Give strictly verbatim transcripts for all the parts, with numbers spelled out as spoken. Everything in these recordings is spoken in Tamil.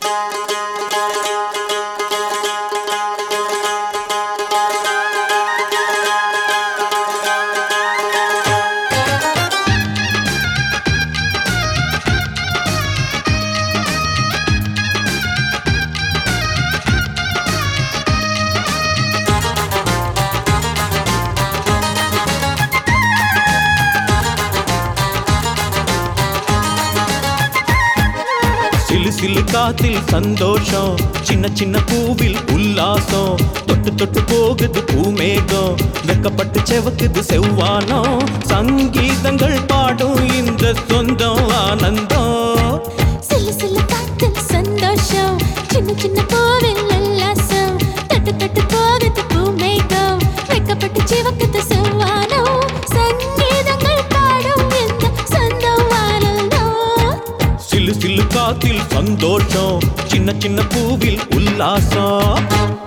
சிலு சிலு காத்தில் சந்தோஷம், சின்ன சின்ன பூவில் உல்லாசம், தொட்டு தொட்டு போகுது பூமேகம், வெக்கப்பட்டு செவக்குது செவ்வானம், சங்கீதங்கள் பாடும் இந்த சொந்தம் ஆனந்தம். சிலு சிலு காத்தில் சந்தோஷம், சின்ன சின்ன பூவில் உல்லாசம், தொட்டு தொட்டு போகுது பூமேகம், வெக்கப்பட்டு செவக்குது செவ்வானம், சங்கீதங்கள் பாடும் இந்த சொந்தம் ஆனந்தம். சிலு சிலு காத்தில் சந்தோஷம், சின்ன சின்ன பூவில் உல்லாசம்.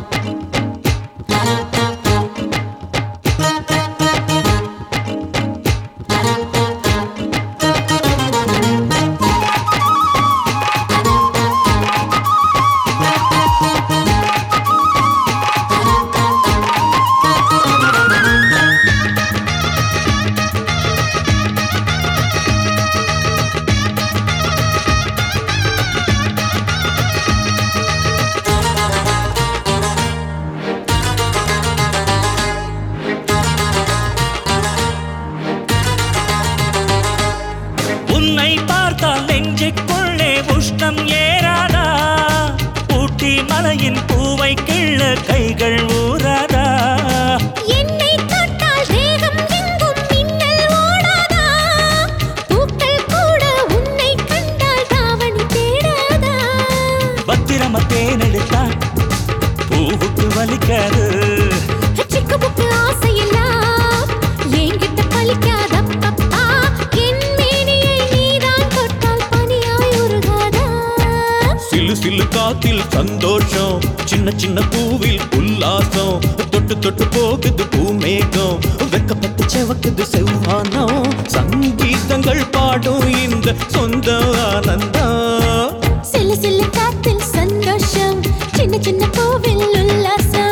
உன்னை பார்த்தால் நெஞ்சுக்குள்ளே உஷ்ணம் ஏறாதா, ஊட்டி மலையின் பூவை கிள்ள கைகள் ஊறாதா, என்னை தொட்டால் தேகம் எங்கும் மின்னல் ஓடாதா, பூக்கள் கூட உன்னை கண்டால் தாவணி தேடாதா, பத்திரமா தேனெடுத்தா பூவுக்கு வலிக்காது, சிக்கு புக்கு ஆசையெல்லாம் என்கிட்ட பலிக்காதப்பா, என் மேனியை நீதான் தொட்டால் பனியாய் உருகாதா. சிலு சிலு காத்தில் சந்தோஷம், சின்ன சின்ன பூவில் உல்லாசம், தொட்டு தொட்டு போகுது பூமேகம், வெக்கப்பட்டு செவக்குது செவ்வானம், சங்கீதங்கள் பாடும் இந்த சொந்த ஆனந்தம். சிலு சிலு காத்தில் சந்தோஷம், சின்ன சின்ன பூவில் உல்லாசம்.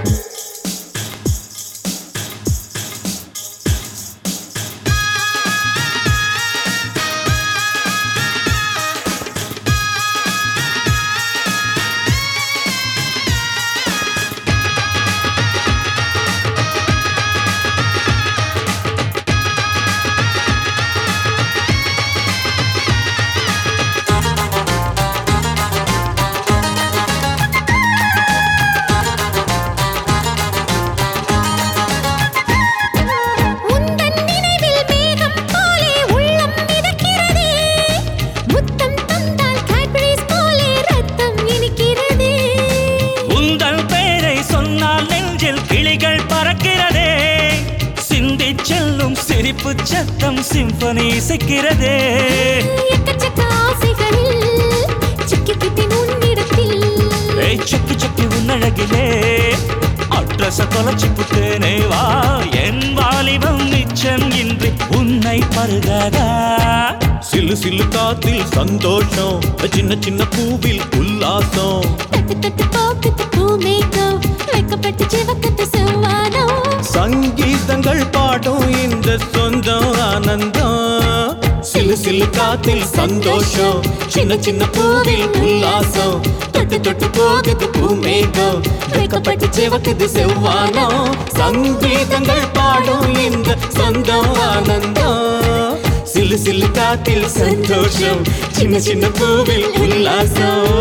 உந்தன் நினைவில் மேகம் போலே உள்ளம் மிதக்கிறதே, முத்தம் தந்தால் கேட்பரிஸ் போலே ரத்தம் இனிக்கிறதே, உந்தன் பெயரை சொன்னால் நெஞ்சில் கிளிகள் பறக்கிறதே, சிந்தி செல்லும் சிரிப்பு சத்தம் சிம்பனி இசைக்கிறதே, எக்கச்சக்க ஆசைகளில் சிக்கிக்கிட்டேன் உன்னிடத்தில், ஏய் சுக்கி சுக்கி உன்னழகிலே அட்ரஸ தொலைச்சி புட்டேனே வா, என் வாலிபம் மிச்சம் இன்றி உன்னை பருகாதா. சிலு சிலு காத்தில் சந்தோஷம், சின்ன சின்ன பூவில் உல்லாசம், தட்டு தட்டு போக்குது பூமேகம், வெக்கப்பட்டு சிவக்குது செவ்வானம், சங்கீதங்கள் பாடும் இந்த சொந்தம் ஆனந்தம். சிலு சிலு காத்தில் சந்தோஷம், சின்ன சின்ன பூவில் உல்லாசம், தொட்டு தொட்டு போகுது பூமேகம், வெக்கப்பட்டு சிவக்குது செவ்வானம், சங்கீதங்கள் பாடும் இந்த சொந்தம் ஆனந்தம். சிலு சிலு காத்தில் சந்தோஷம், சின்ன சின்ன பூவில் உல்லாசம்.